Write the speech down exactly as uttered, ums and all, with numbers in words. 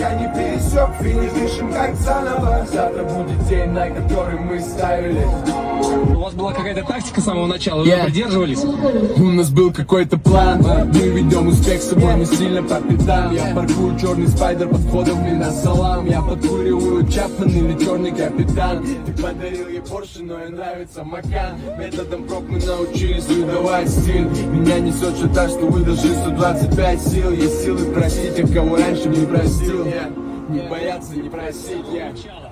Я не пересек, финиш дышим как заново. Завтра будет день, на который мы ставили. У вас была какая-то тактика с самого начала, вы yeah. придерживались? У нас был какой-то план, мы ведем успех с собой, мы сильно по пятам. Я паркую черный спайдер под входом, меня салам. Я подкуриваю Чапман или черный капитан. Ты подарил ей Порше, но ей нравится Макан. Методом проб мы научились выдавать стиль. Меня несет что так, что выдержи сто двадцать пять сил. Есть силы просить тех, кого раньше не простил. Не бояться, не просить, я